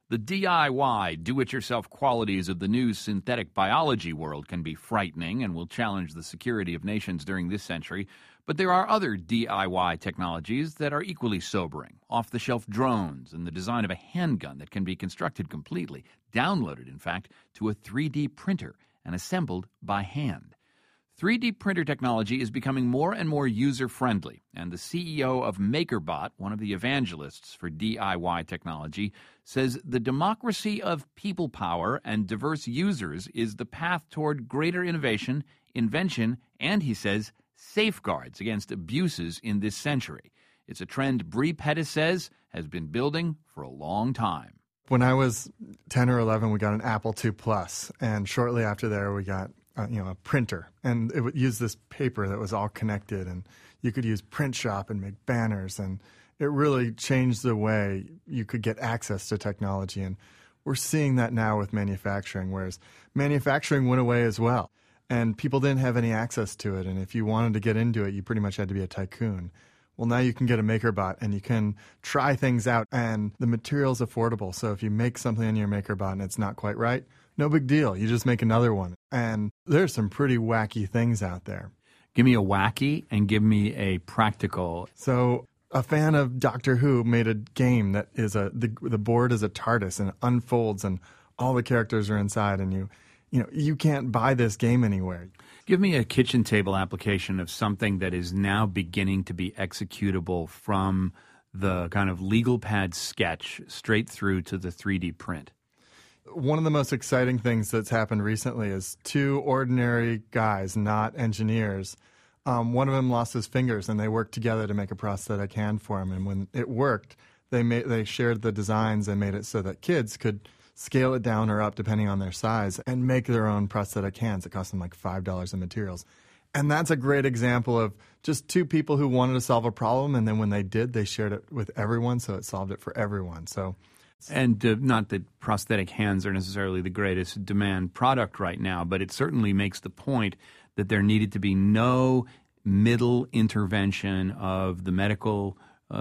The DIY, do-it-yourself qualities of the new synthetic biology world can be frightening and will challenge the security of nations during this century. But there are other DIY technologies that are equally sobering. Off-the-shelf drones and the design of a handgun that can be constructed completely, downloaded, in fact, to a 3D printer and assembled by hand. 3D printer technology is becoming more and more user-friendly, and the CEO of MakerBot, one of the evangelists for DIY technology, says the democracy of people power and diverse users is the path toward greater innovation, invention, and, he says, safeguards against abuses in this century. It's a trend Bre Pettis says has been building for a long time. When I was 10 or 11, we got an Apple II Plus, and shortly after there we got a printer, and it would use this paper that was all connected, and you could use Print Shop and make banners, and it really changed the way you could get access to technology. And we're seeing that now with manufacturing, whereas manufacturing went away as well, and people didn't have any access to it, and if you wanted to get into it, you pretty much had to be a tycoon. Well, now you can get a MakerBot, and you can try things out, and the material's affordable, so if you make something in your MakerBot and it's not quite right, no big deal. You just make another one. And there's some pretty wacky things out there. Give me a wacky and give me a practical. So a fan of Doctor Who made a game that is the board is a TARDIS and it unfolds and all the characters are inside, and you can't buy this game anywhere. Give me a kitchen table application of something that is now beginning to be executable from the kind of legal pad sketch straight through to the 3D print. One of the most exciting things that's happened recently is two ordinary guys, not engineers. One of them lost his fingers, and they worked together to make a prosthetic hand for him. And when it worked, they shared the designs and made it so that kids could scale it down or up depending on their size and make their own prosthetic hands. It cost them like $5 in materials. And that's a great example of just two people who wanted to solve a problem, and then when they did, they shared it with everyone, so it solved it for everyone. And not that prosthetic hands are necessarily the greatest demand product right now, but it certainly makes the point that there needed to be no middle intervention of the medical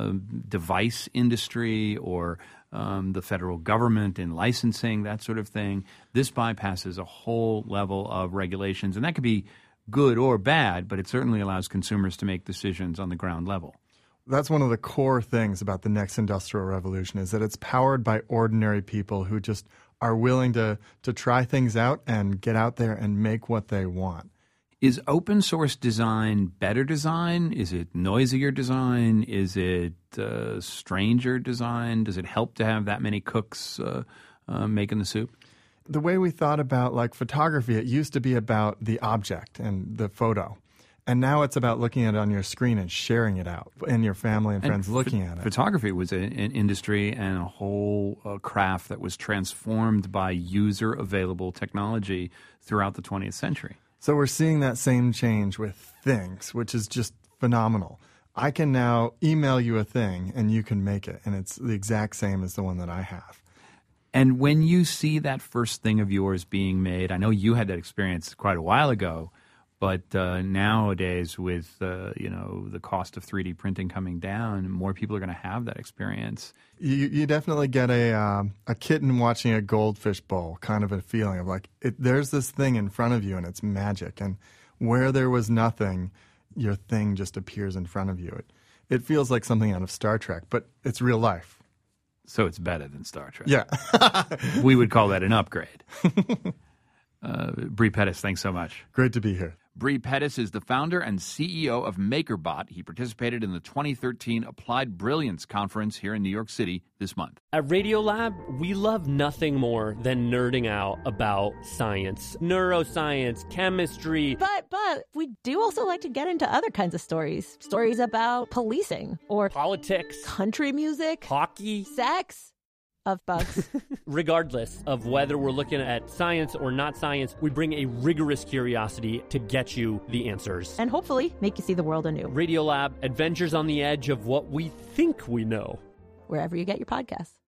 device industry or the federal government in licensing, that sort of thing. This bypasses a whole level of regulations, and that could be good or bad, but it certainly allows consumers to make decisions on the ground level. That's one of the core things about the next industrial revolution, is that it's powered by ordinary people who just are willing to try things out and get out there and make what they want. Is open source design better design? Is it noisier design? Is it stranger design? Does it help to have that many cooks making the soup? The way we thought about photography, it used to be about the object and the photo. And now it's about looking at it on your screen and sharing it out, and your family and friends looking at it. Photography was an industry and a whole craft that was transformed by user-available technology throughout the 20th century. So we're seeing that same change with things, which is just phenomenal. I can now email you a thing, and you can make it, and it's the exact same as the one that I have. And when you see that first thing of yours being made, I know you had that experience quite a while ago, but nowadays with the cost of 3D printing coming down, more people are going to have that experience. You definitely get a kitten watching a goldfish bowl kind of a feeling of there's this thing in front of you and it's magic. And where there was nothing, your thing just appears in front of you. It feels like something out of Star Trek, but it's real life. So it's better than Star Trek. Yeah. We would call that an upgrade. Bre Pettis, thanks so much. Great to be here. Bre Pettis is the founder and CEO of MakerBot. He participated in the 2013 Applied Brilliance Conference here in New York City this month. At Radiolab, we love nothing more than nerding out about science, neuroscience, chemistry. But we do also like to get into other kinds of stories. Stories about policing or politics, country music, hockey, sex. Of bugs. Regardless of whether we're looking at science or not science, we bring a rigorous curiosity to get you the answers. And hopefully make you see the world anew. Radiolab, adventures on the edge of what we think we know. Wherever you get your podcasts.